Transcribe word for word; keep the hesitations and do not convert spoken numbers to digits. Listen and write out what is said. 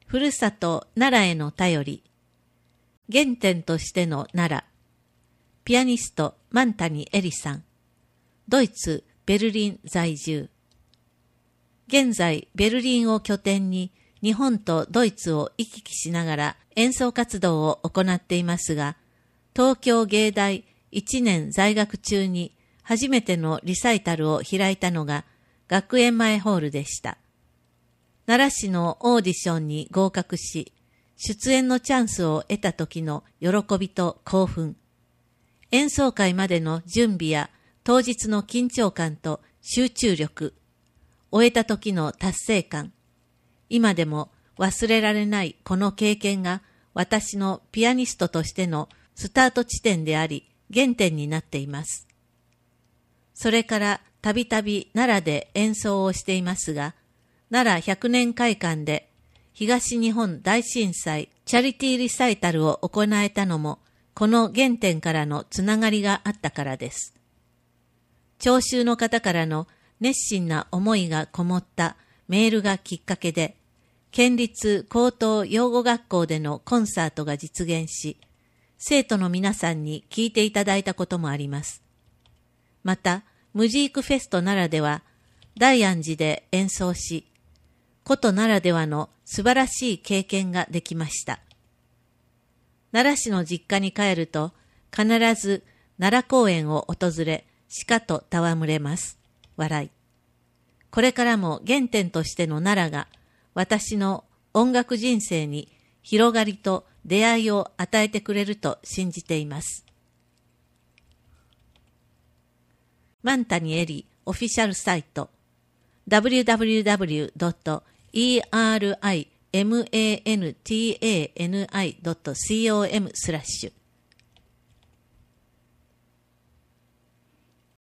ふるさと奈良への頼り、原点としての奈良、ピアニスト万谷絵里さん、ドイツ・ベルリン在住。現在、ベルリンを拠点に日本とドイツを行き来しながら演奏活動を行っていますが、東京芸大いちねん在学中に初めてのリサイタルを開いたのが学園前ホールでした。奈良市のオーディションに合格し、出演のチャンスを得た時の喜びと興奮、演奏会までの準備や当日の緊張感と集中力、終えた時の達成感、今でも忘れられないこの経験が私のピアニストとしてのスタート地点であり、原点になっています。それからたびたび奈良で演奏をしていますが、奈良ひゃくねん会館で東日本大震災チャリティーリサイタルを行えたのも、この原点からのつながりがあったからです。聴衆の方からの熱心な思いがこもったメールがきっかけで、県立高等養護学校でのコンサートが実現し、生徒の皆さんに聞いていただいたこともあります。また、ムジークフェスト奈良では、大安寺で演奏し、古都ならではの素晴らしい経験ができました。奈良市の実家に帰ると、必ず奈良公園を訪れ、鹿と戯れます。笑い。これからも原点としての奈良が、私の音楽人生に広がりと出会いを与えてくれると信じています。万谷絵里オフィシャルサイト ダブリューダブリューダブリュードットイーアールアイエムエーエヌティーエーエヌアイドットコム スラッシュ